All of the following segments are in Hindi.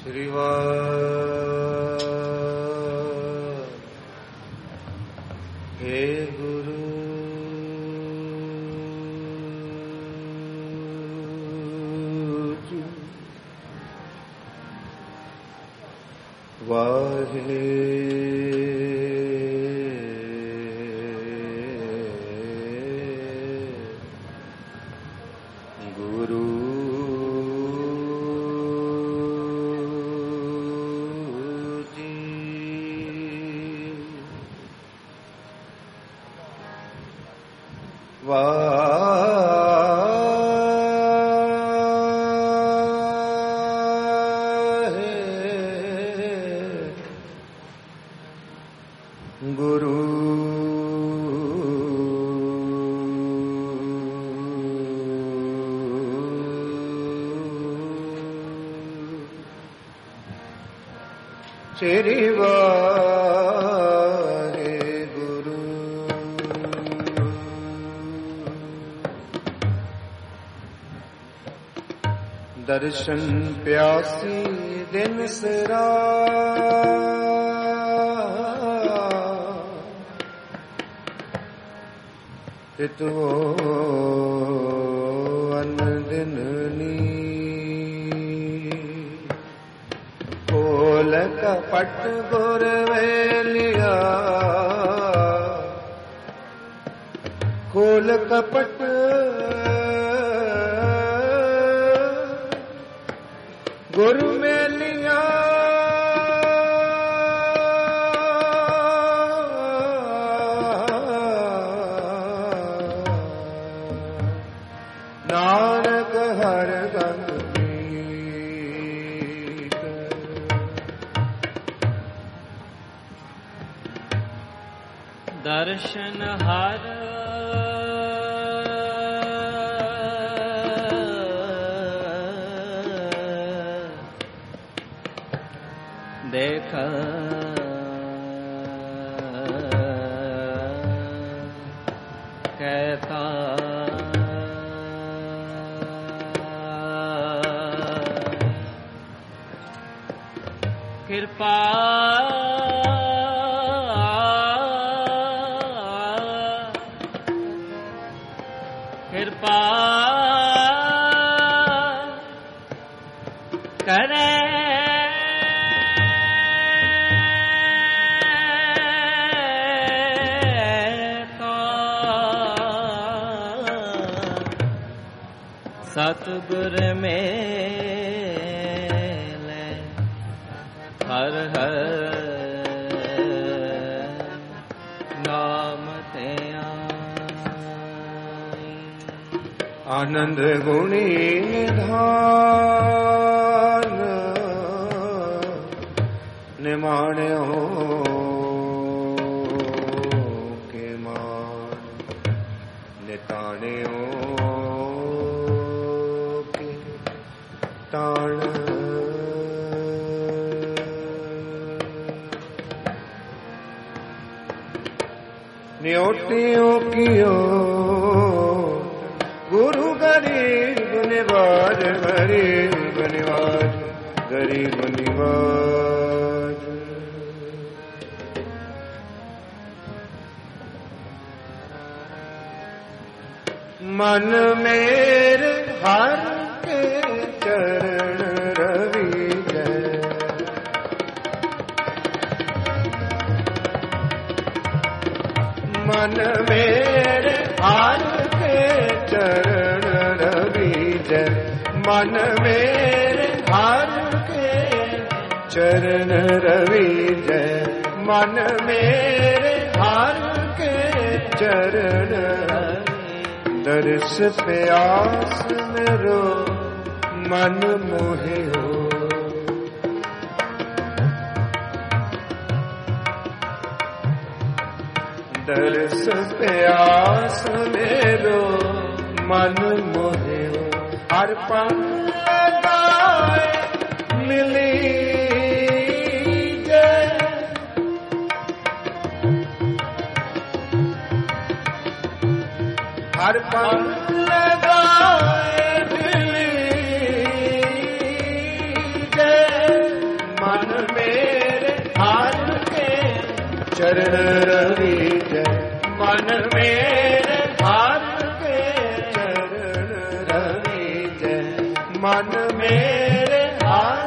हे गुरु वाहे गुरु जी गुरु तेरी वाहे गुरु दर्शन प्यासी दिन सरा पितु अन दिन नी खोल कपट गुर वेलिया खोल कपट गुरु मेलिया नानक हर गंग मीत दर्शन हर देख कहता कृपा कृपा करे सतगुर मेले हर हर नाम ते आनंद गुणी निधान निमाण्यो के मान निताण्यो के ताण न्योटियों कियो गुरु गरीब निवाज गरीब निवाज गरीब निवाज मन मेरे हर के चरण रवि जय मन मेरे हर के चरण रवि जय मन मेरे हर के चरण रवि जय मन मेरे हर के चरण दर्श प्यास मेरो मन मोहे हो दर्श प्यास मेरो मन मोहे हो अर्पण लगाए मिली जय अर्पण लगाए मिली जय चरण रविज मन मेरे हार के चरण रविज मन मेरे हार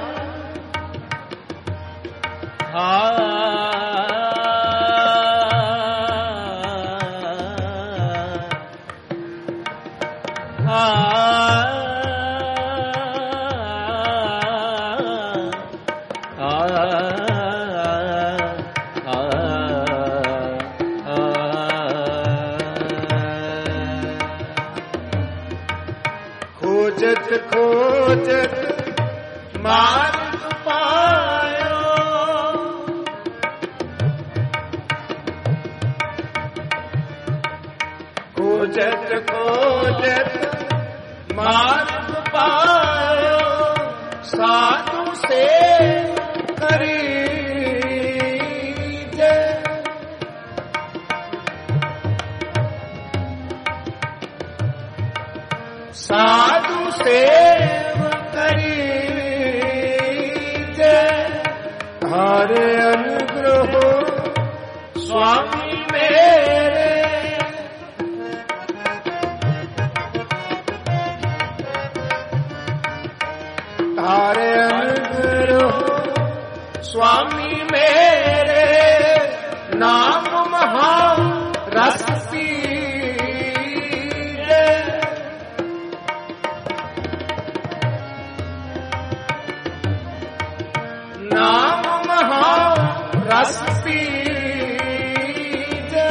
खोजत खोजत मार्ग पायो खोजत खोजत मार्ग पायो साधु से करी साधु सेव करी हरे अनुग्रह स्वामी मेरे हरे अनुग्रह स्वामी मेरे नाम महा रस नाम महा रस पीजे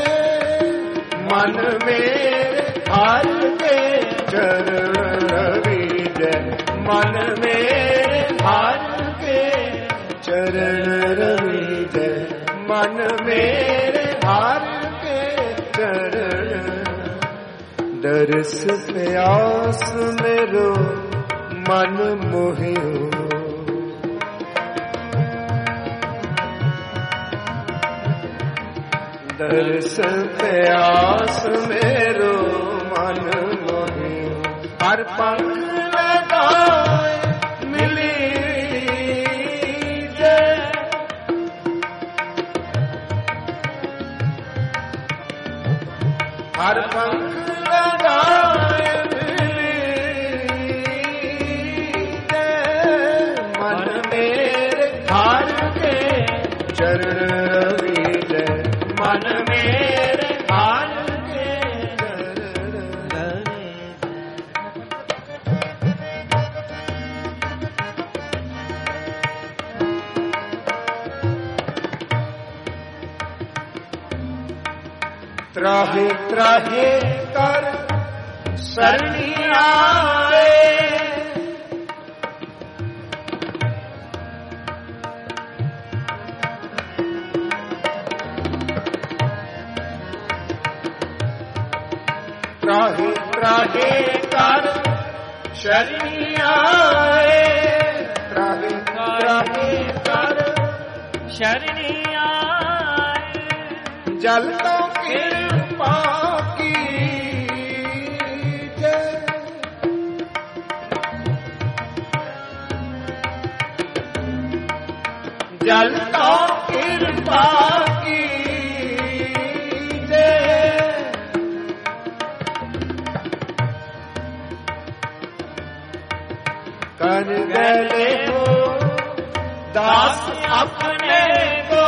मन मेरे हार के चरण रविज मन मेरे हार के चरण रविज मन मेरे हार के चरण दर्श प्यास मेरो मन मोहियो दर्श प्यास मेरो मन मोहियो हर पंख लगाए मिली जय हर पंख लगाए मिली जय मन मेरे हार के चरण रविज मन मेरे हार के त्राहे त्राहे कर शरणी आए त्राहे त्राहे कर शरणी आए त्राहे त्राहे कर शरणी आए जल तो कृपा की जल तो कृपा की कर गले हो दास अपने को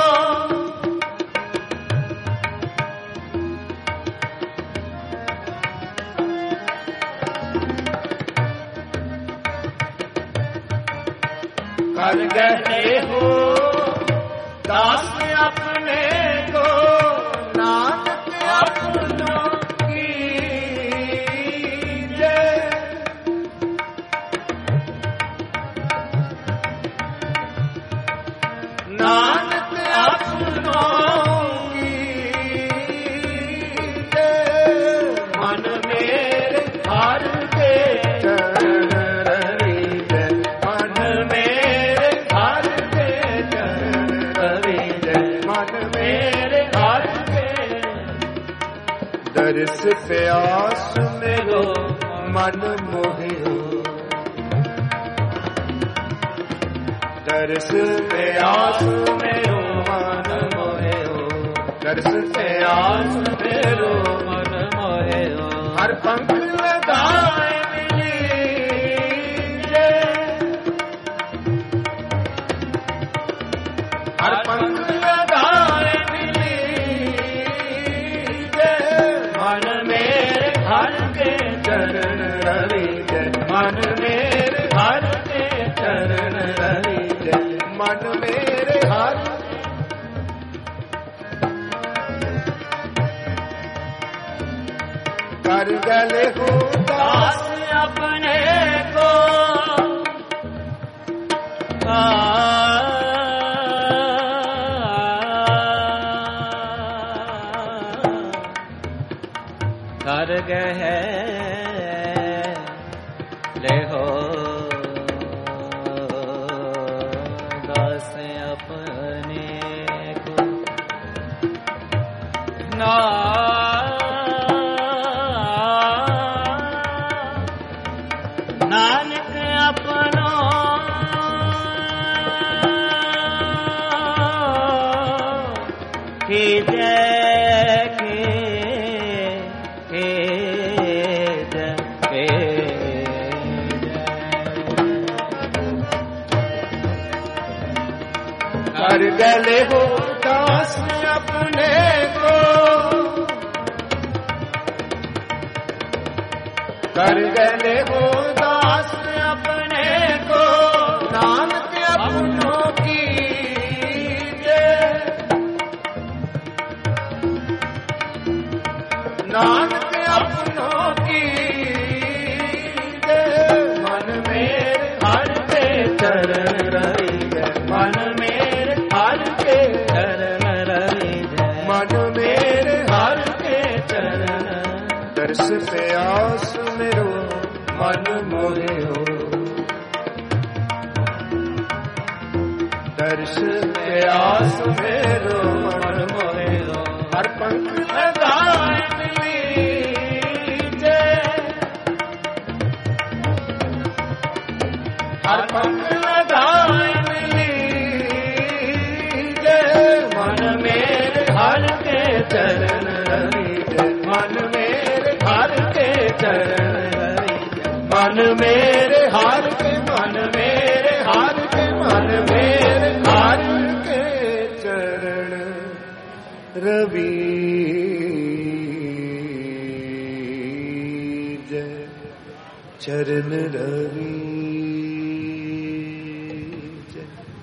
कर गले हो दास अपने को नानक अपनों की जय नानक अपनों की जय मन मेरे हार के चरण रविज मन मेरे हार के चरण रविज मन मेरे हार के दर्श प्यास मेरो मन मोहियो दर्श प्यास मेरो मन मोहियो दर्श से आस मेरो मन मोहियो हर पंख लगाए मिलीजे हर पंख लगाए मिलीजे मन मेरे हर के चरण रविजे मन मेरे हर के चरण रविजे मन मेरे हर कर गले हो दास दास अपने को कर गए ले हो दास अपने को ना नानक अपनो की जय के कर गले हो दास अपने को कर गले हो दास अपने को नानक अपनों की जय नानक अपनों की जय मन मेरे हर के चरण रहिए मन मेरे हर के चरण रवि जय मन मेरे हर के चरण दर्श पे आस मेरो मन मोहियो दर्श पे आस मेरो मन मोहियो हर पंख लगाए मिलीजे हर पंख लगाए मिलीजे मन मेरे हर के चरण रविजे मन मेरे हर के चरण रविजे मन मेरे हर के मन मेरे हर के मन मेरे हर के चरण रविजे चरण रविजे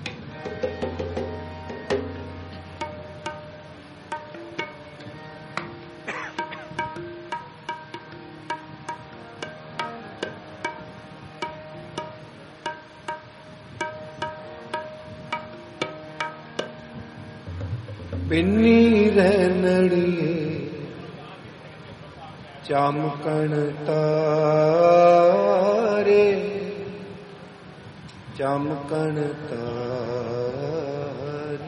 पिन्नी रहनड़िए चामकण तारे चामकण तारे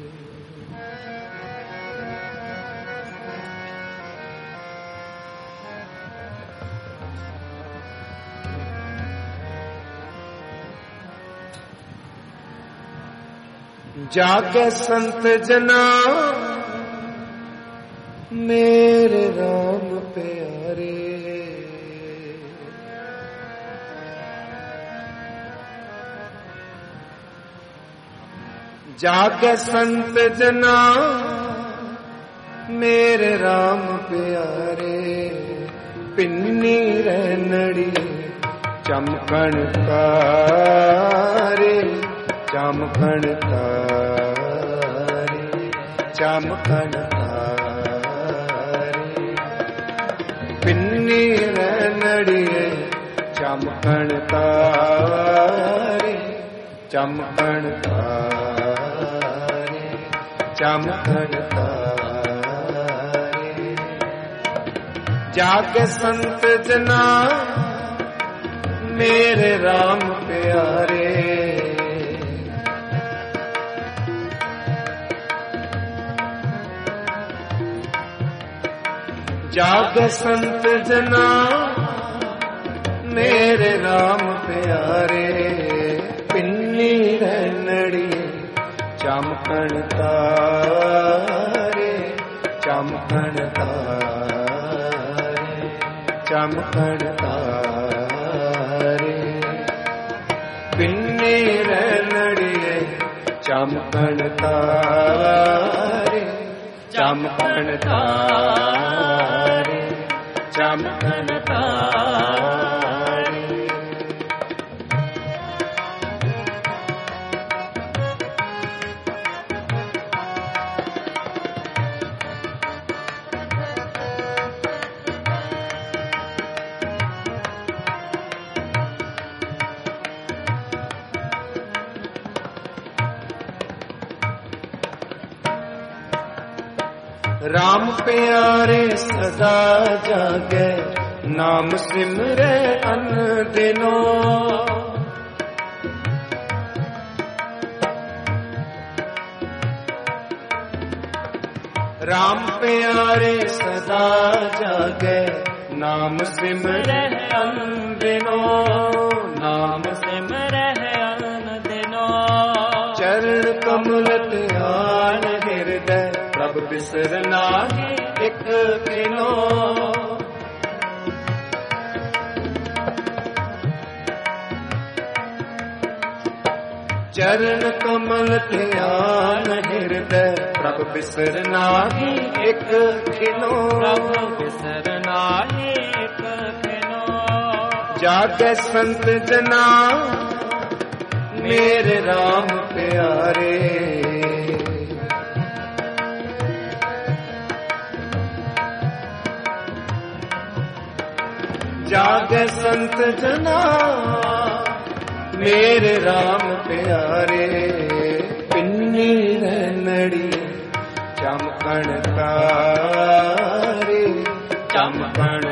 जागे संत जना मेरे राम प्यारे जागे संत जना मेरे राम प्यारे पिन्नी रहनड़ी चमकण तारे चमकण तारे चमकण तारे पिन्नी रहनड़िए चमकण तारे चमकण तारे चमकण तारे जागे संत जना मेरे राम प्यारे जाग संत जना मेरे राम प्यारे पिन्नी रहनड़ी चमकण तारे चमकण तारे पिन्ने रनड़िए चमकण तारे चमकण तारे चमकण तारे राम प्यारे सदा जागे नाम सिमरे अन दिनों राम प्यारे सदा जागे नाम सिमरे अन दिनों नाम सिमरे अन दिनों चरण कमल ध्यान हृदय प्रभ बिसरना एक किनो चरण कमल ध्यान हृदय प्रभ बिसरना एक किनो प्रभ बिसरना एक किनो जागे संत जना मेरे राम प्यारे जागे संत जना मेरे राम प्यारे पिन्नी रनड़ी चमकण तारे चमकण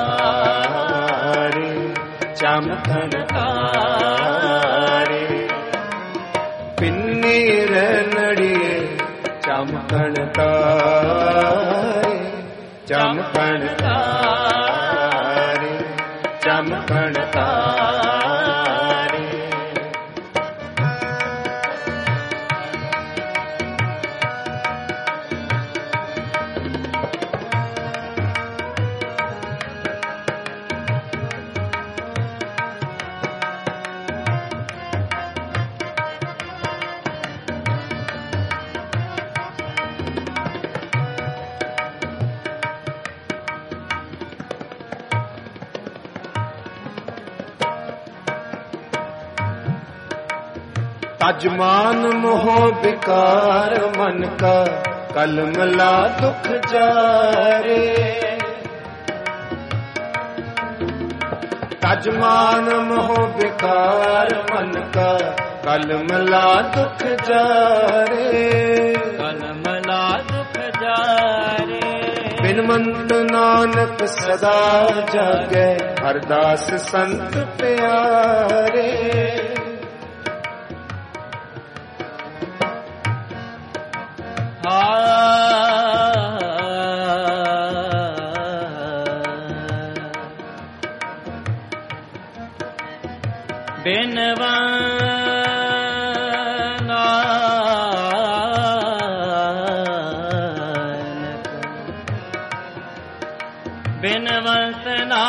तारे चमकण तारे पिन्नी रनड़ी चमकण तारे चमकण तारे चमकण तारे तजमान मोह विकार मन का कलमला दुख जारे तजमान मोह विकार मन का कलमला दुख जारे कलमला दुख जारे बिनमंत नानक सदा जागे हरदास संत प्यारे बिनवंत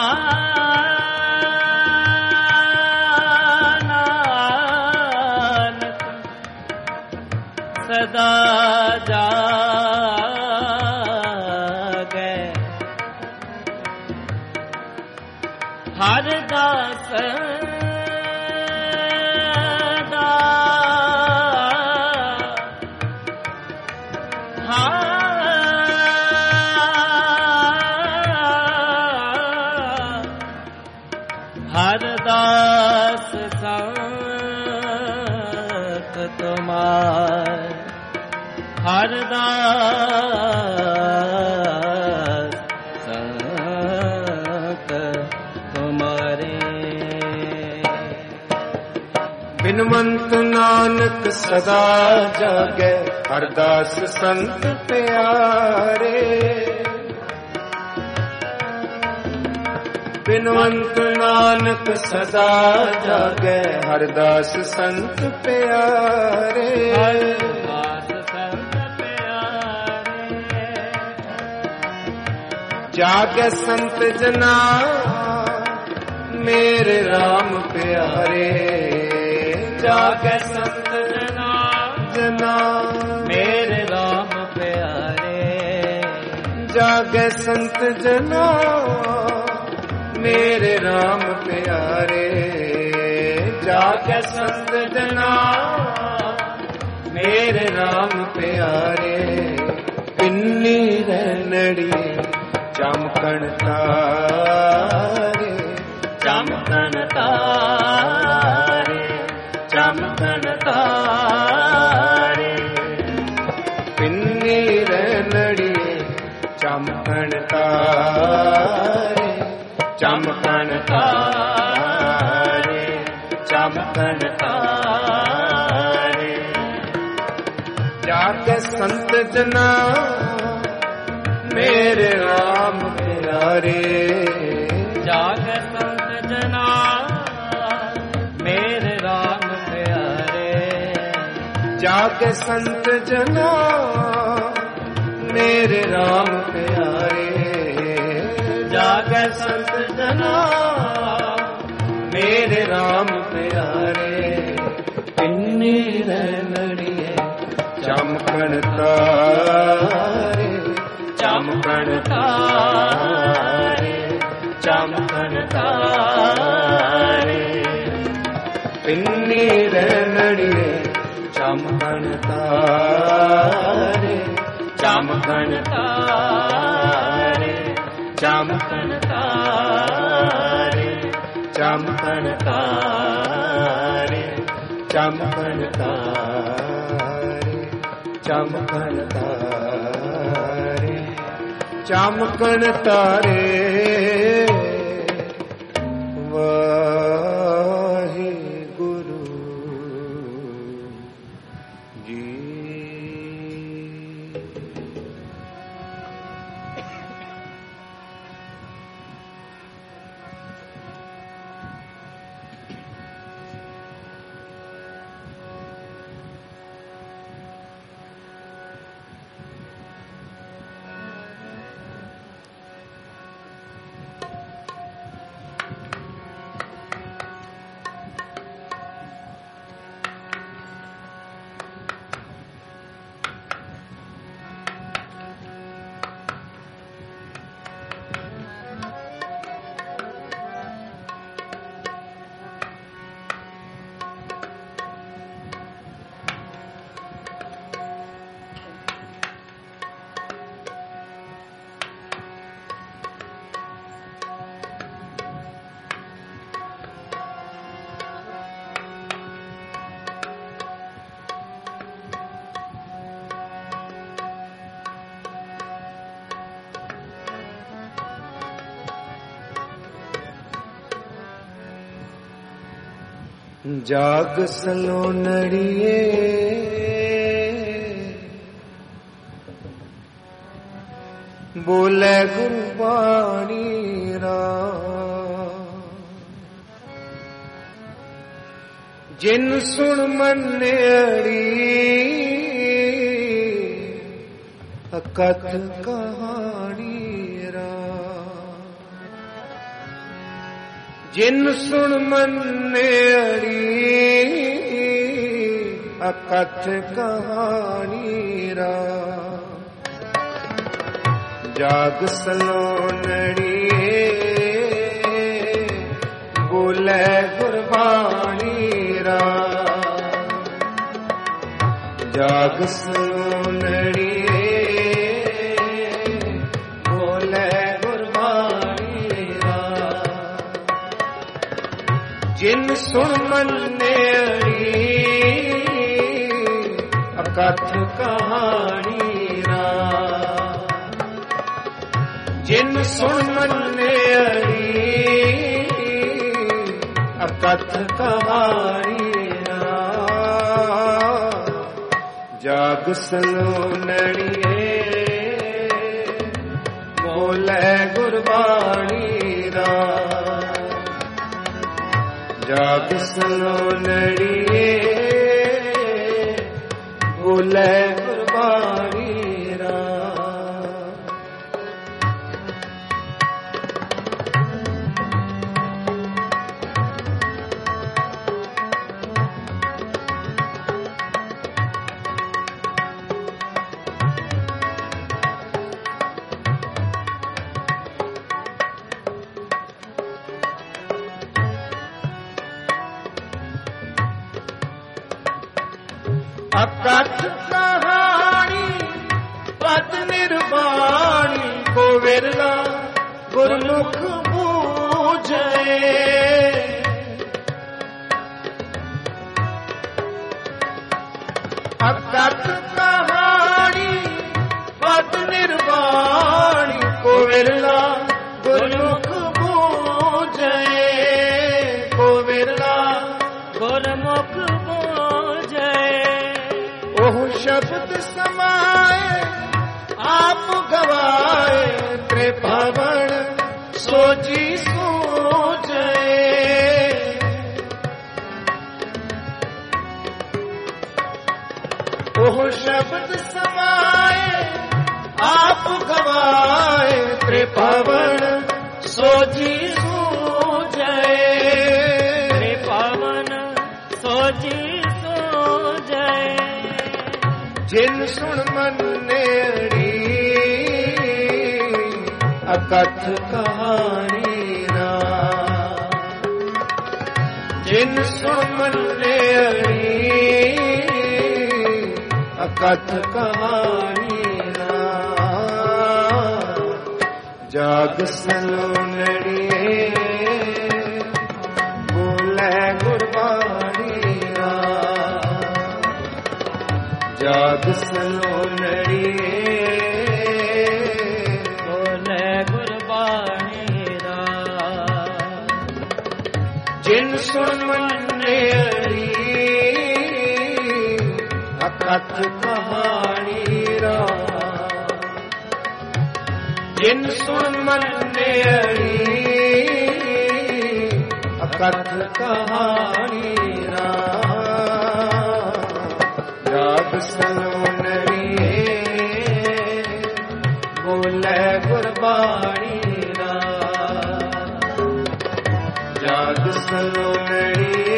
नानक सदा जागे हरदास हरदास संत तुम्हार हरदास संत तुम्हारे बिनमंत नानक सदा जागे हरदास संत प्यारे बिनवंत नानक सदा जागे हरदास संत प्यारे ਜਾਗੈ ਸੰਤ ਜਨਾ ਮੇਰੇ RAM ਪਿਆਰੇ ਜਾਗੈ ਸੰਤ ਜਨਾ ਮੇਰੇ RAM ਪਿਆਰੇ ਜਾਗੈ ਸੰਤ ਜਨਾ ਮੇਰੇ RAM ਪਿਆਰੇ ਜਾਗੈ ਸੰਤ ਜਨਾ ਮੇਰੇ RAM ਪਿਆਰੇ ਪਿੰਨੀ ਰਣੜੀਏ ਚਮਕਣ ਤਾਰੇ ਚਮਕਣ ਤਾਰੇ ਚਮਕਣ ਤਾਰੇ ਪਿੰਨੀ ਰਣੜੀਏ ਚਮਕਣ ਤਾਰੇ ਚਮਕਣ ਤਾਰੇ ਚਮਕਣ ਤਾਰੇ ਜਾਗੈ ਸੰਤ ਜਨਾ ਮੇਰੇ RAM ਪਿਆਰੇ ਜਾਗੈ ਸੰਤ ਜਨਾ ਮੇਰੇ RAM ਪਿਆਰੇ ਜਾਗੈ ਸੰਤ ਜਨਾ ਮੇਰੇ RAM ਪਿਆਰੇ ਜਾਗੈ ਸੰਤ ਜਨਾ ਮੇਰੇ RAM ਪਿਆਰੇ ਪਿੰਨੀ ਰਣੜੀਏ ਚਮਕਣ ਤਾਰੇ ਚਮਕਣ ਤਾਰੇ ਚਮਕਣ ਤਾਰੇ ਪਿੰਨੀ ਰਣੜੀਏ ਚਮਕਣ ਤਾਰੇ ਚਮਕਣ ਤਾਰੇ ਚਮਕਣ ਤਾਰੇ ਚਮਕਣ ਤਾਰੇ ਚਮਕਣ ਤਾਰੇ ਚਮਕਣ ਤਾਰੇ ਚਮਕਣ ਤਾਰੇ ਵਾਹਿਗੁਰੂ ਜੀ। ਜਾਗ ਸਲੋਨੜੀਏ ਬੋਲੇ ਗੁਰਬਾਣੀ ਰਾਮ ਜਿਨ ਸੁਣ ਮੰਨੇੜੀ ਅਕਥ ਕਹਾਣੀ ਰਾਮ ਜਿਨ ਸੁਣ ਮੰਨੇੜੀ ਅਕਥ ਕਹਾਣੀ ਰਾਮ ਜਾਗ ਸਲੋਨੜੀਏ ਬੋਲੇ ਗੁਰਬਾਣੀ ਰਾਮ ਜਾਗ ਸਲੋਨੜੀਏ ਬੋਲੇ ਗੁਰਬਾਣੀ ਰਾਮ ਜਿਨ ਸੁਣ ਮੰਨੇੜੀ ਅਕਥ ਕਹਾਣੀ ਰਾਮ ਜਿਨ ਸੁਣ ਮੰਨੇੜੀ ਅਕਥ ਕਹਾਣੀ ਰਾਮ ਜਾਗ ਸਲੋਨੜੀਏ ਬੋਲੇ ਗੁਰਬਾਣੀ ਰਾਮ ਜਾਗ ਸਲੋਨੜੀਏ ਬੋਲੇ ਗੁਰਬਾਣੀ ਰਾਮ ਅਕਥ ਕਹਾਣੀ ਪਦ ਨਿਰਵਾਣੀ ਕੋ ਵਿਰਲਾ ਗੁਰਮੁਖ ਬੂਝੇ। ਅਕਥ ਕਹਾਣੀ ਪਦ ਨਿਰਵਾਣੀ ਕੋ ਵਿਰਲਾ ਗੁਰਮੁਖ ਬੂਝੇ। ਕੋ ਵਿਰਲਾ ਗੁਰਮੁਖ ਬੂਝੇ। ਉਹ ਸ਼ਬਦ ਸਮਾਏ ਆਪ ਗਵਾਏ ਤ੍ਰਿਭਵਨ ਸੋਜੀ ਸੂਝੇ। ਉਹ ਸ਼ਬਦ ਸਮਾਏ ਆਪ ਗਵਾਏ ਤ੍ਰਿਭਵਨ ਸੋਜੀ ਸੂਝੇ। ਤ੍ਰਿਭਵਨ ਸੋਜੀ ਸੂਝੇ। ਜਿਨ ਸੁਣ ਮੰਨੇੜੀ ਅਕਥ ਕਹਾਣੀ ਰਾਮ। ਜਿਨ ਸੁਣ ਮੰਨੇੜੀ ਅਕਥ ਕਹਾਣੀ ਰਾਮ। ਜਾਗ ਸਲੋਨੜੀਏ ਬੋਲੇ ਗੁਰਬਾਣੀ ਰਾਮ। ਜਾਗ ਸਲੋਨੜੀਏ ਬੋਲੇ ਗੁਰਬਾਣੀ ਰਾਮ। ਜਿਨ ਸੁਣ ਮੰਨੇੜੀ ਅਕਥ ਕਹਾਣੀ ਰਾਮ। ਜਿਨ ਸੁਣ ਮੰਨੇੜੀ ਅਕਥ ਕਹਾਣੀ ਰਾਮ। ਜਾਗ ਸਲੋਨੜੀਏ ਬੋਲੇ ਗੁਰਬਾਣੀ ਰਾਮ। ਜਾਗ ਸਲੋਨੜੀਏ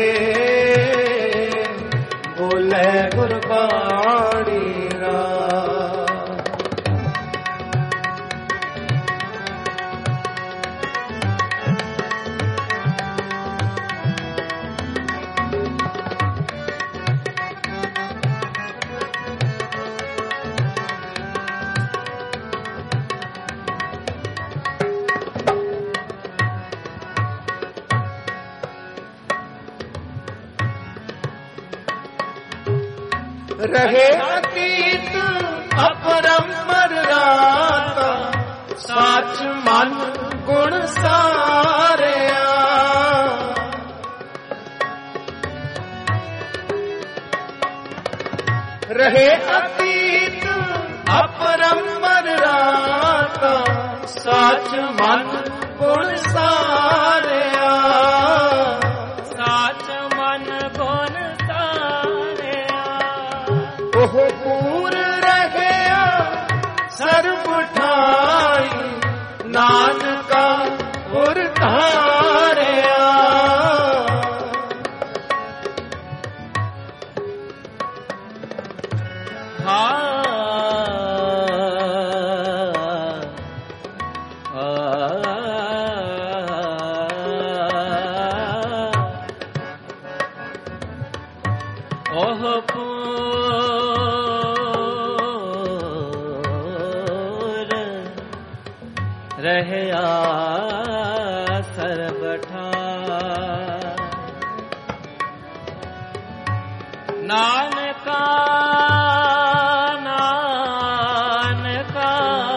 ਬੋਲੇ ਗੁਰਬਾਣੀ ਰਾਮ। ਰਹੇ ਅਤੀਤ ਅਪਰੰਪਰ ਰਾਤਾ ਸਾਚ ਮਨ ਗੁਣ ਸਾਰਿਆ। ਰਹੇ ਅਤੀਤ ਅਪਰੰਪਰ ਰਾਤਾ ਸਾਚ ਮਨ ਗੁਣ ਸਾਰਿਆ। ਸਾਚ ਮਨ ਗੁਣ ਸਾਰਿਆ। ਉਹ ਪੂਰ ਰਹਿਆ ਸਰਬ ਠਾਈ ਨਾਨਕਾ ਪੁਰ ਧਾਰਿਆ। ਉਹ ਪੂਰ ਰਹਿਆ ਸਰਬ ਠਾਈ ਨਾਨਕਾ ਨਾਨਕਾ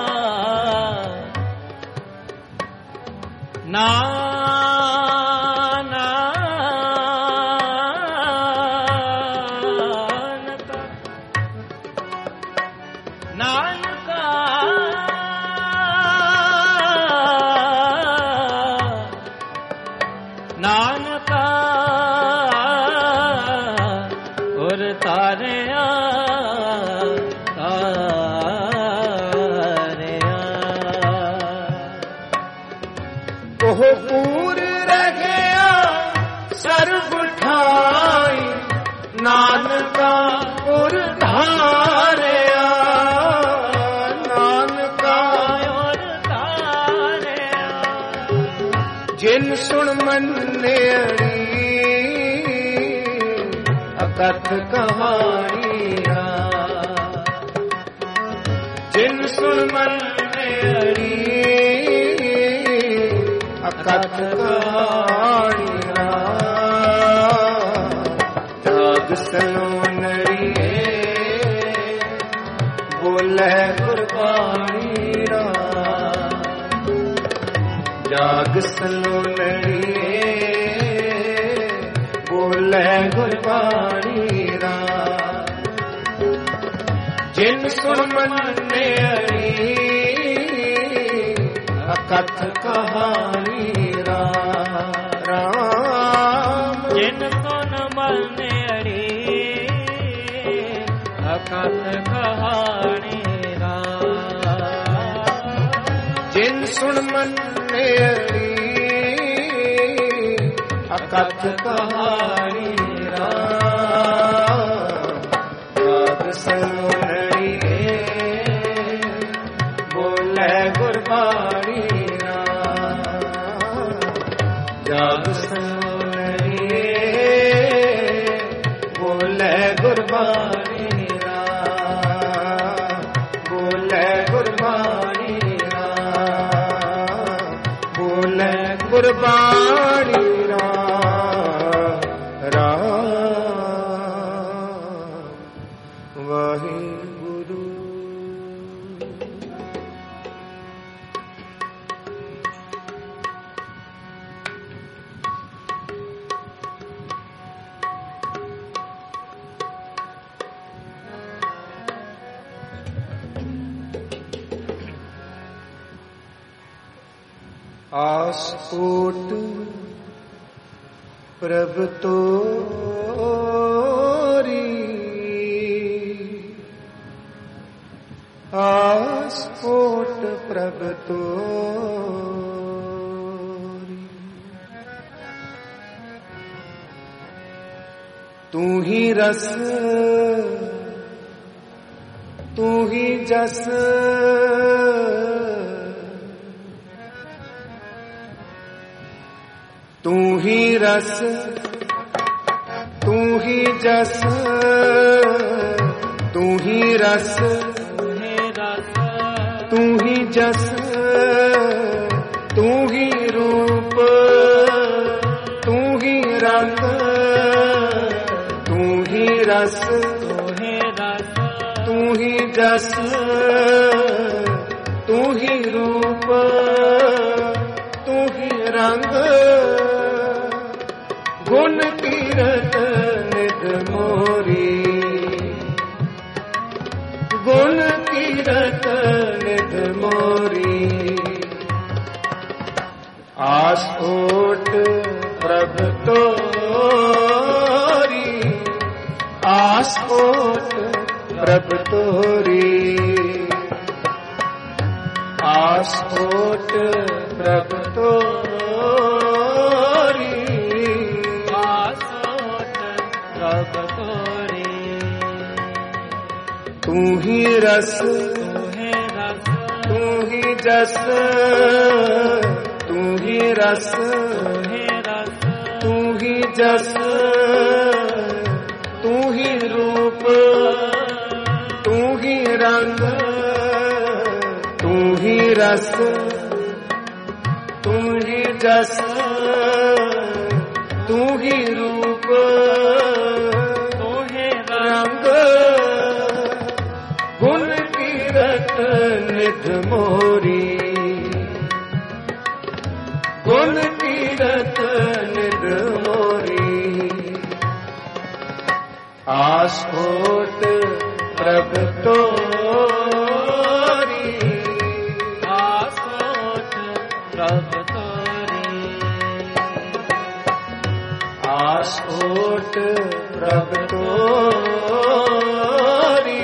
ਨਾਨਕਾ ਨਾਨਕਾ ਉਰ ਤਾਰਿਆ ਤਾਰਿਆ। ਉਹ ਪੂਰ ਰਹਿਆ ਸਰਬ ਠਾਈ ਨਾਨਕਾ ਪੁਰ ਧਾਰਿਆ। ਨਾਨਕਾ ਉਰ ਤਾਰਿਆ। ਜਿਨ ਸੁਣ ਮੰਨੇੜੀ अकथ कहानी जिन सुन मन में अड़ी अकथ कहानी जाग सलोनड़ी बोले गुरबाणी जाग सलोनड़ी बोले गुरबाणी जिन सुन मन ने अड़ी अकथ कहानी राम जिन सुन मन ने अड़ी अकथ कहानी जिन सुन मन ने अड़ी अकथ कहानी जाग सलोनड़ी बोले गुरबाणी जाग सलोनड़ी बोले गुरबाणी बोले गुरबाणी बोले गुरबाणी वाहिगुरु। आस्फोट प्रभ तोरी आस्फोट प्रभ तोरी तू ही रस तू ही जस तू ही रस तू ही जस तू ही रस तू ही जस तू ही रूप तू ही रंग तू ही रस तू ही जस तू ही रूप तू ही रंग गुण कीरत निध मोरी गुण कीरत निध मोरी आस्फोट प्रभ तोरी आस्फोट प्रभ तोरी आस्फोट प्रभ तोरी तू ही रस तू ही जस तू ही रस तू ही जस तू ही रूप तू ही रंग तू ही रस तू ही जस तू ही रूप तू ही रंग गुण कीरत निध मोरी गुण कीरत निध मोरी आस्फोट प्रभ तोरी आस्फोट प्रभ तोरी आस्फोट प्रभ तोरी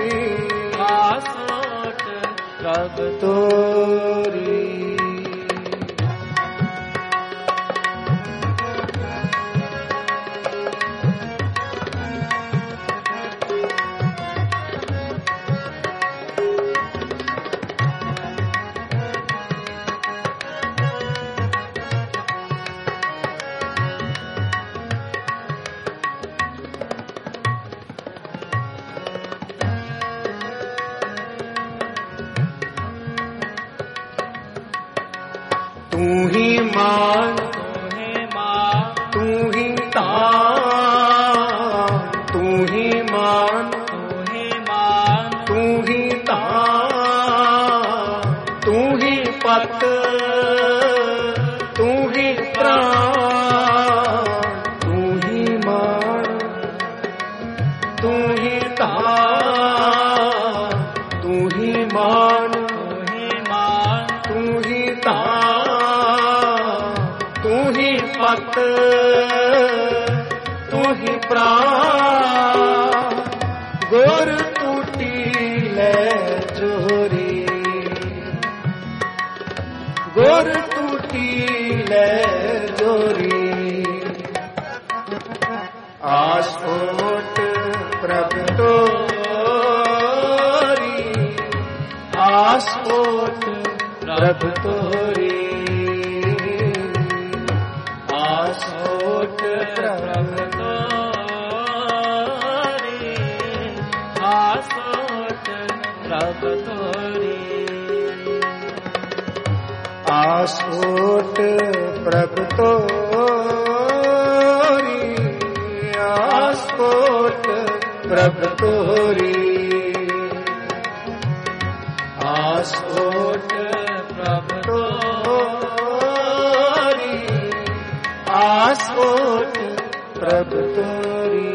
आस्फोट प्रभ तोरी मान तू ही तान, तू ही मान तू ही तान, तू ही पत तू ही प्राण, तू ही मान तू ही तान, तू ही मान तू ही तान, तू ही पत तू ही प्राण। गुर टूटी ले जोरी, गुर टूटी ले जोरी, आसोट प्रभु तोरी, आसोट प्रभु तोरी, आसोट प्रभु तोरी, आसोट प्रभु तोरी, आसोट प्रभु तोरी, आसोट प्रभु तोरी, आसोट प्रभु तोरी, आसोट प्रभु तोरी।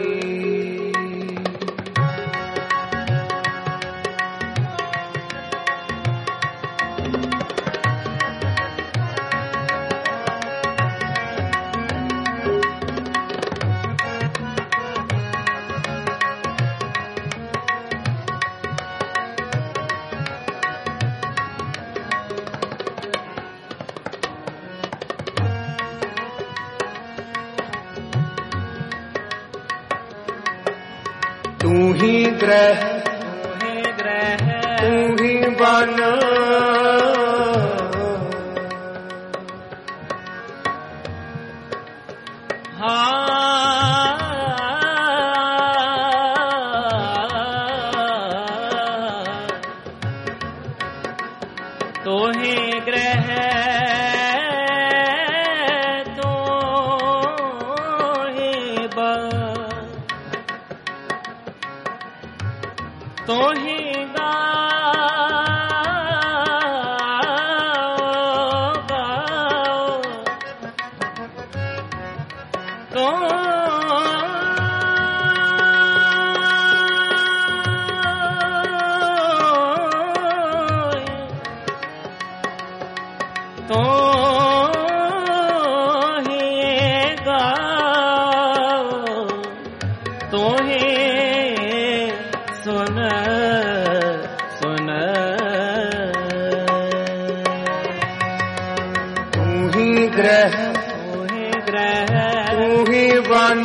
तू ही ग्रह तू ही वन, तो ही ग्रह तो ही बन, तो ही गाओ, तो तो ही गाओ, तो ही सुन सुन, तू ही ग्रह तू ही वन,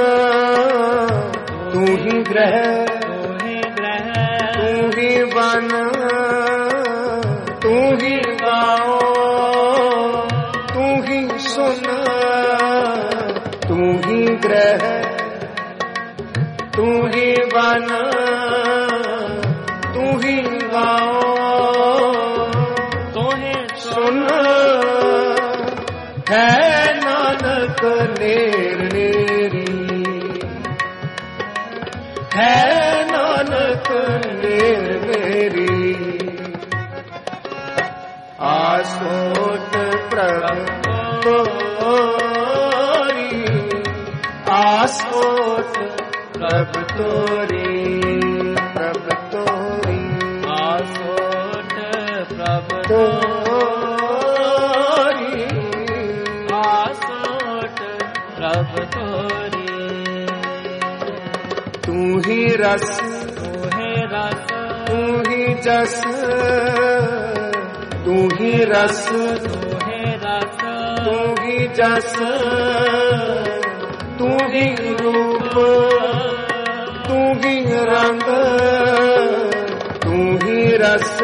तू ही ग्रह तू ही वन, तू ही गाओ, तू ही सुन, तू ही ग्रह तू ही वन, तू ही गाओ, तो ही सुन। है नानक नेर नेरी, है नानक नेर नेरी, आसोट प्रभु तोरी, आसोट प्रभु तोरी, प्रभु तोरी, आसोट प्रभु तोरी, आसोट प्रभु तोरी। तू ही रस तू है रस, तू ही जस, तू ही रस तू है रस, तू ही जस, तू ही रूप तू ही रंग, तू ही रस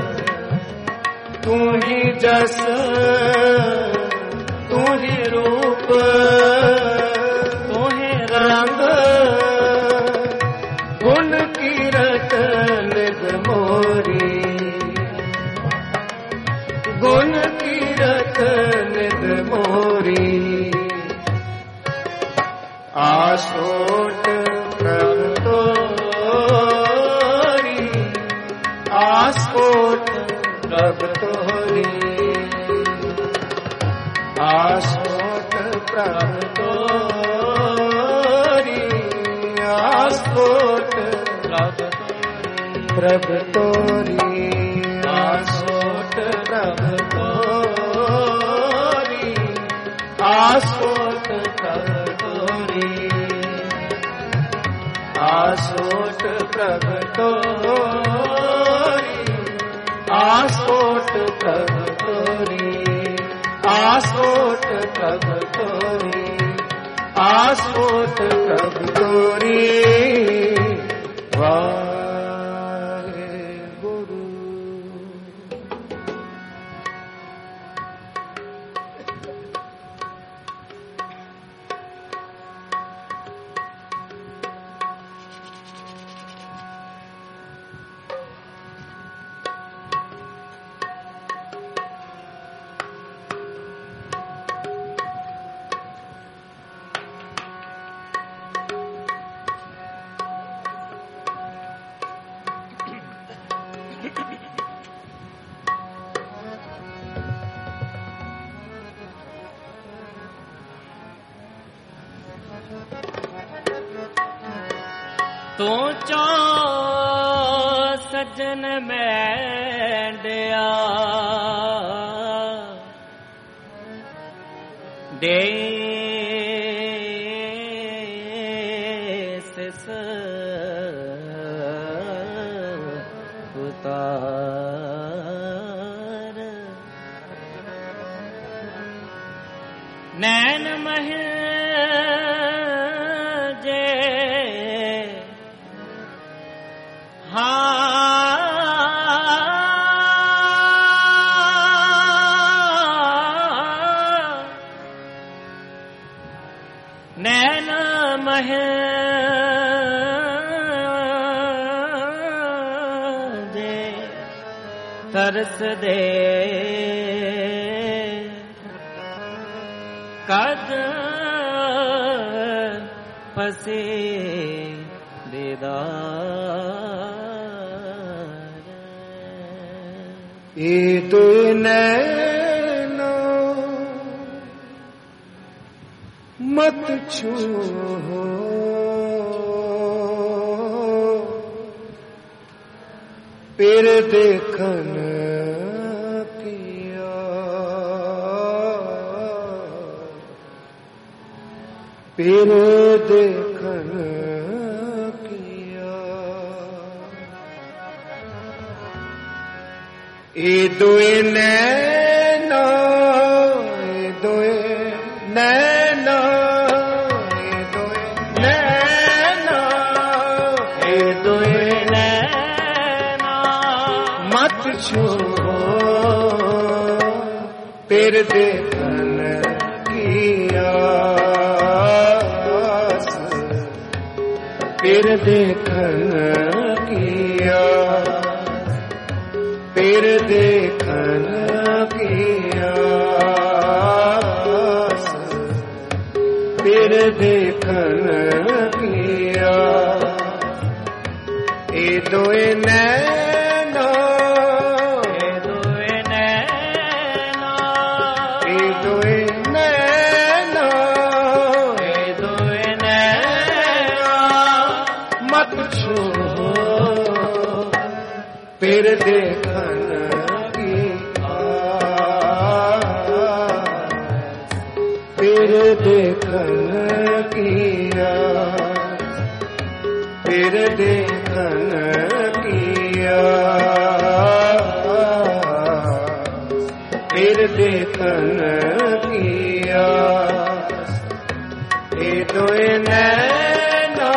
तू ही जस, तू ही रूप तू है रंग, गुण कीरत निज मोरी, गुण कीरत निज आसोट प्रभु तोरी, आसोट प्रभु तोरी, आसोट प्रभु तोरी, आसोट प्रभु तोरी, आसोट प्रभु तोरी, आसोट प्रभु तोरी, आसोट प्रभु तोरी, आसोट प्रभु तोरी, आसोट प्रभु तोरी, आसोट प्रभु तोरी। वाहे गुरु। तू चो सजन मैंडिया देस उतार नैन मह नैन मह दे तरस दे कद फसे दीदार ये तो नैना मत छू फिर देखन किया फिर देखन किया ए दोए नैना ए दोए नैना फिर देखन किया फिर देखन किया फिर देखन किया फिर देखन किया ए दोए नैना फिर देखन फिर देखन किया फिर देखन किया फिर देखन किया ए दोए नैना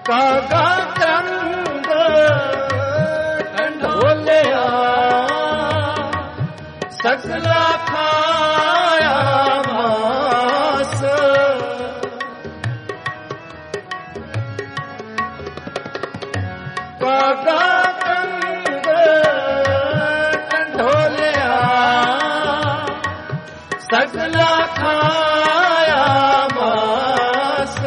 ਕਾਗਾ ਕੰਗ ਢੋਲਿਆ ਸਗਲਾ ਖਾਇਆ ਮਾਸ ਕਾਗਾ ਕੰਗ ਢੋਲਿਆ ਸਗਲਾ ਖਾਇਆ ਮਾਸ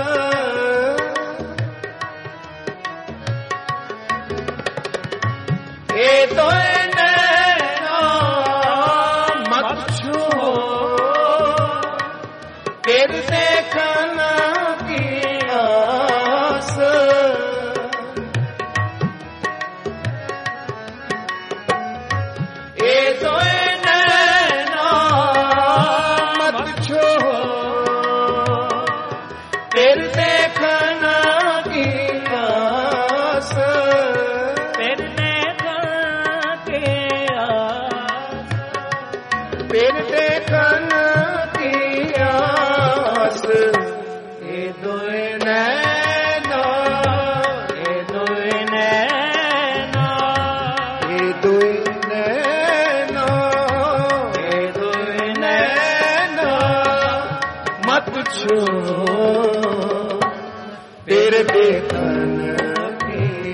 ਇਹ ਦੋਏ ਨੈਣਾ ਮਤ ਛੂਹੋ ਫਿਰ ਦੇਖਣ ਕੀ ਆਸ ਇਹ ਦੋਏ ਨੈਣਾ ਮਤ ਛੂਹੋ ਫਿਰ ਦੇਖਣ ਕੀ ਆਸ ਫਿਰ ਦੇਖਣ ਕੀ ਆਸ ਇਹ ਦੋਏ ਨੈਣਾ ਇਹ ਦੋਏ ਨੈਣਾ ਇਹ ਦੋਏ ਨੈਣਾ ਇਹ ਦੋਏ ਨੈਣਾ ਮਤ ਛੂਹੋ ਫਿਰ ਦੇਖਣ ਕੀ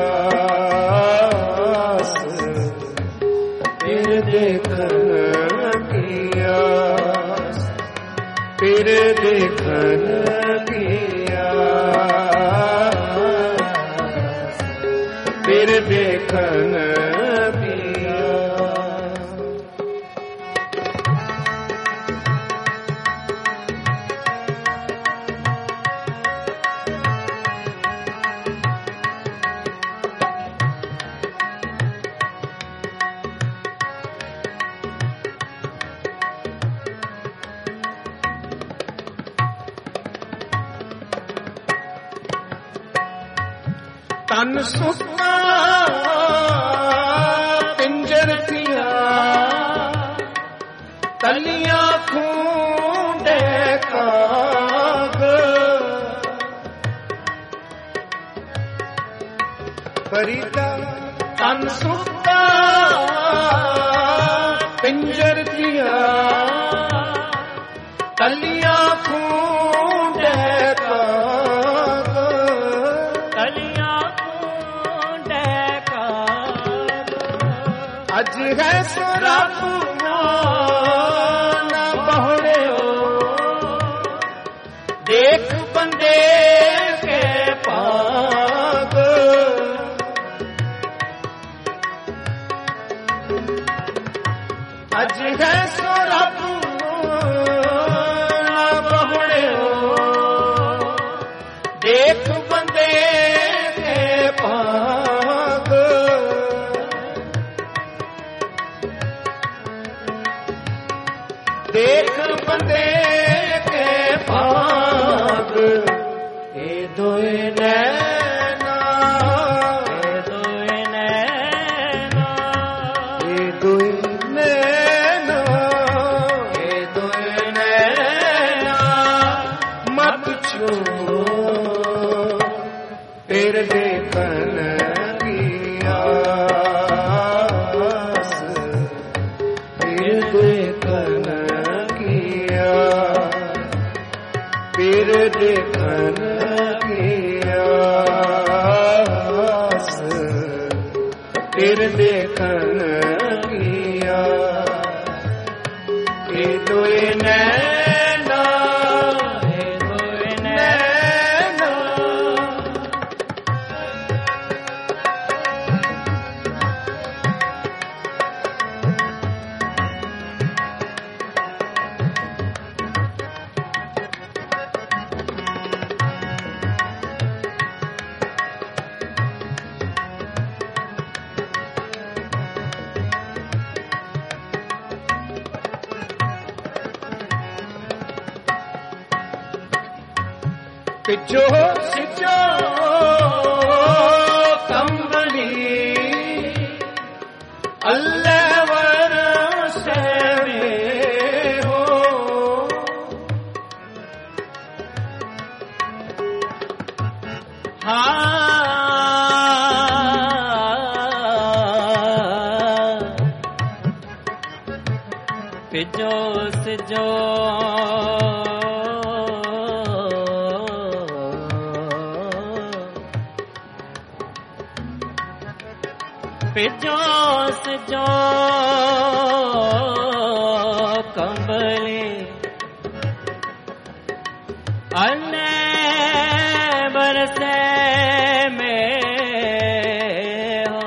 ਆਸ ਫਿਰ ਦੇਖਣ ਫਿਰ ਦੇਖਣ ਕੀ ਆਸ ਫਿਰ ਦੇਖਣ ਕੀ ਆਸ ਤਨ ਸੁੱਤਾ ਪਿੰਜਰ ਥੀਆ ਤਲੀਆਂ ਖੂੰਡੇ ਕਾਗ ਫਰੀਦਾ ਤਨ ਸੁੱਤਾ ਪਿੰਜਰ ਥੀਆ ਤਲੀਆਂ ਖੂੰਡੇ ਕਾਗ ਅੱਜ ਹੈ ਸੁਰਖ ਨਾ ਬਹੁੜਿਓ ਦੇਖ ਬੰਦੇ ਕੇ ਭਾਗ ਅੱਜ ਹੈ ਸੁਰਖ ਨਾ ਬਹੁੜਿਓ ਦੇਖ ਬੰਦੇ ਕੇ ਭਾਗ ਦੇਖ ਬੰਦੇ ਕੇ ਭਾਗ ਇਹ ਦੋਏ ਨੈਣਾ ਇਹ ਦੋਏ ਨੈਣਾ ਇਹ ਦੋਏ ਨੈਣਾ ਇਹ ਦੋਏ ਨੈਣਾ ਮਤ ਛੂਹੋ ਫਿਰ ਦੇਖਣ ਕੀ ਆਸ ਫਿਰ ਦੇਖਣ ਫਿਰ ਦੇਖਣ ਕੀ ਆਸ ਫਿਰ ਦੇਖਣ ਕੀ ਆਸ ਇਹ ਦੋਏ ਨੈਣਾ ਇਹ ਦੋਏ ਨੈਣਾ ਪਿੱਛੋ ਸਿੱਚੋ ਕੰਬਲੀ ਅੱਲਾ ਵਰਸੇ ਮੇ ਹੋ ਹਾਂ सिजो सिजो कंबली अन्ने बरसे में हो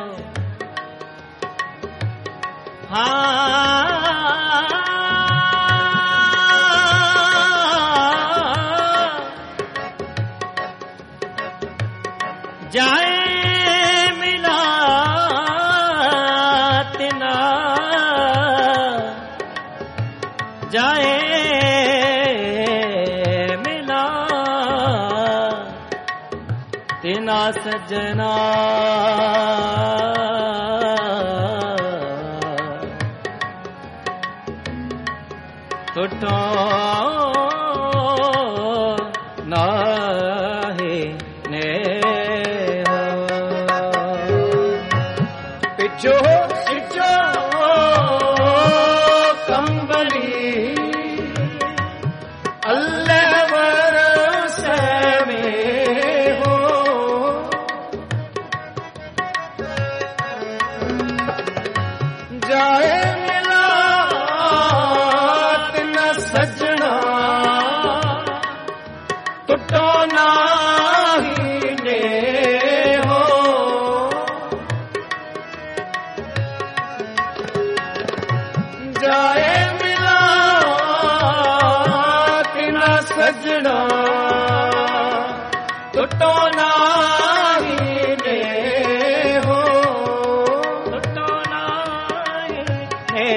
जाए मिला तिना जाए मिला तिना सजना टूटो नाहे ने पिछो सिजो कंबली अल्लाह वरसे में हो जाए मिला तिना सजना टुटो नाही ने हो जाए मिला तिना सजना टुटो नाही ने हो टूटो नाहे ने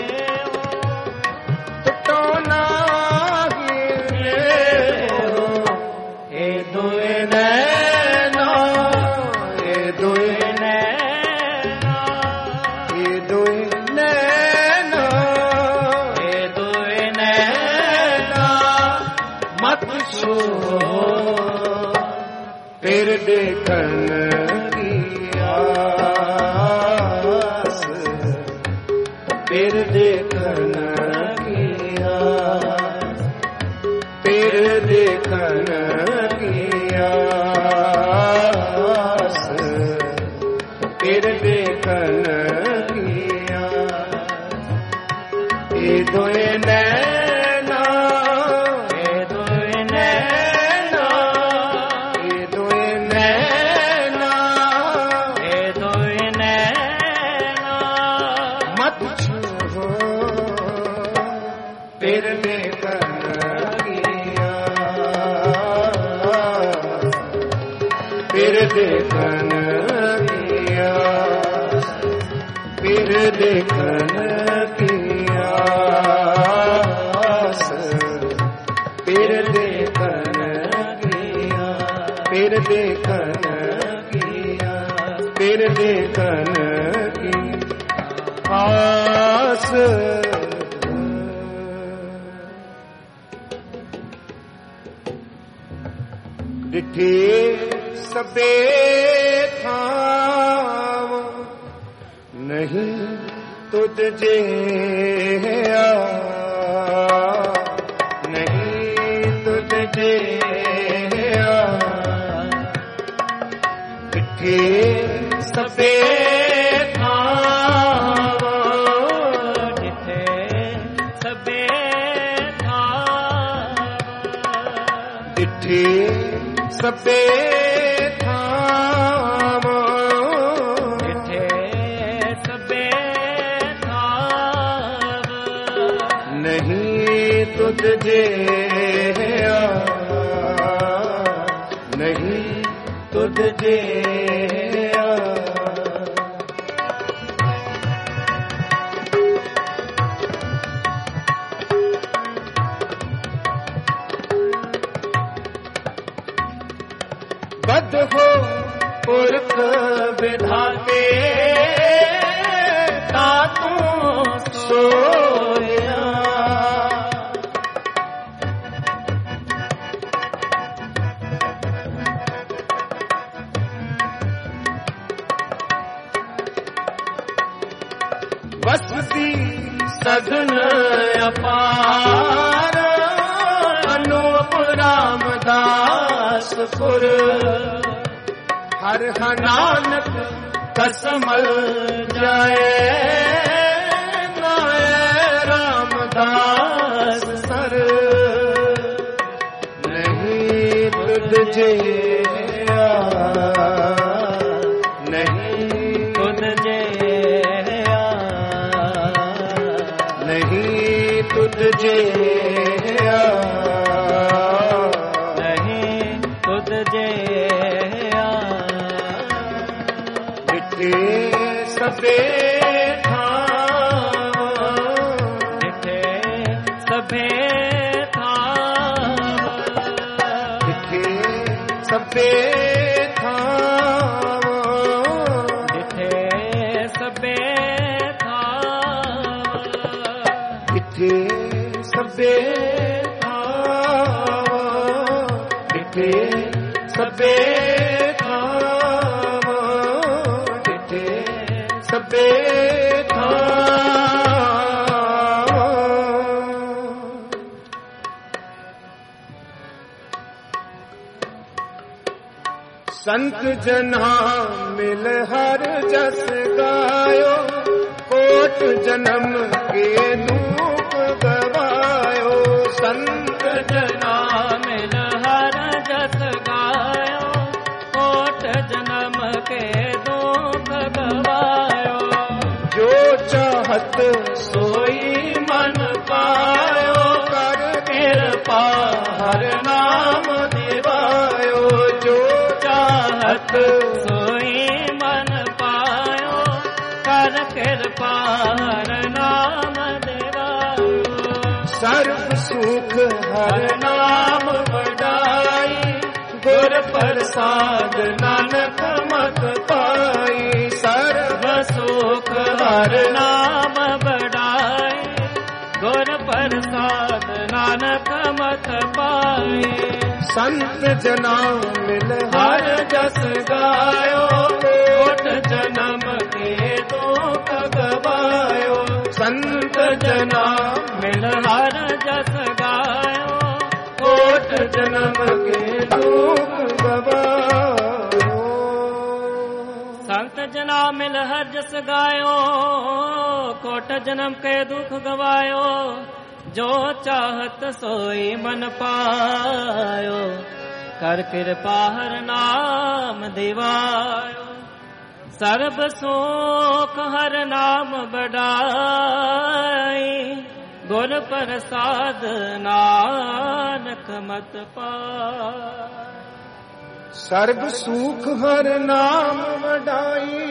टुटो नाही ने हो ए दुए नैना ए दुए नैना ए दुए नैना ए दुए नैना मत छो फिर देखन की आस फिर देखन की आस फिर देखन की आस फिर देखन की आस ये दोए नैना ए दुए नैना ये दोए नैना ए दुए नैना मत छो फिर देखन की आस फिर देखन की आस फिर देखन की आस फिर देखन की आस फिर देखन की आस फिर देखन की आस डिठे सबे थाव नहीं तुझ जे नहीं तुझ जे डिठे सबे थाव डिठे सबे थाव डिठे सबे थाव डिठे सबे थाव नहीं तुझ जे नहीं तुझ जे बद हो पुरख विधाते तातू सोया वसती सघन अपार अनूप रामदासपुर हर नानक कसमल जाए नाए रामदास सर नहीं तुझे नहीं तुझे नहीं तुझे नहीं तुझे मिठे सबे मिठे सबे मिठे सबे मिठे सबे मिठे सबे मिठे सबे मिठे सबे संत जना मिल हर जस गायो कोट जन्म के दुख गवायो संत जना मिल हर जस गायो कोट जन्म के दुख गवायो जो चाहत सोई मन पायो कर कृपा हर नाम दिवायो जो चाहत सोई मन पायो कर कृपा हर नाम देवायो सर्व सुख हर नाम बढ़ाई गुर प्रसाद नानक मत पाई सर्व सुख हर नाम बढ़ाए गुर प्रसाद नानक मत पाए संत जना मिल हर जस गायो कोट जन्म के दुख गवायो संत जना मिल हर जस गायो कोट जन्म के दुख गवायो संत जना मिल हर जस गायो कोट जन्म के दुख गवायो जो चाहत सोई मन पायो कर कृपा हर नाम दिवायो सर्ब सुख हर नाम बढ़ाई गुर प्रसाद नानक मत पाए सर्ब सुख हर नाम वडाई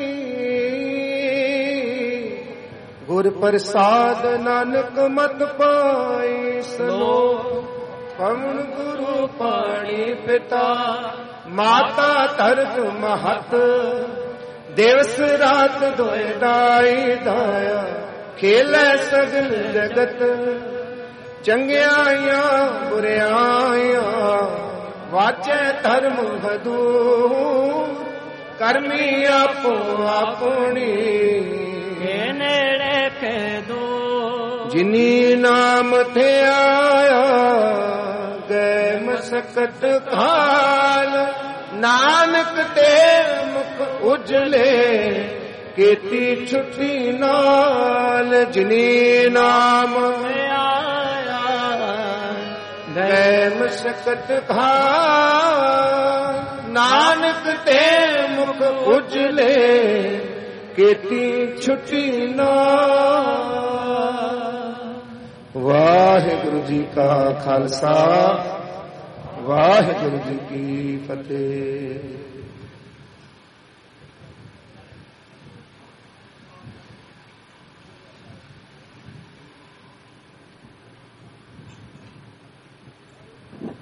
गुर प्रसाद नानक मत पाई सलो पवन गुरु पाणी पिता माता तरक महत दिवस रात दोए दाई दाया खेलै सगल जगत चंगियाइयां बुरियाइयां वाचे धर्म हदूर करमी आपो अपनी नेड़े के दो जिनी नाम थे आया गए मसकत खाल नानक ते मुख उजले केती छुट्टी नाल जिनी नाम आया गए मसकत खाल नानक ते मुख उजले केती छुट्टी नाल। वाहिगुरु जी का खालसा वाहिगुरु जी की फतेह।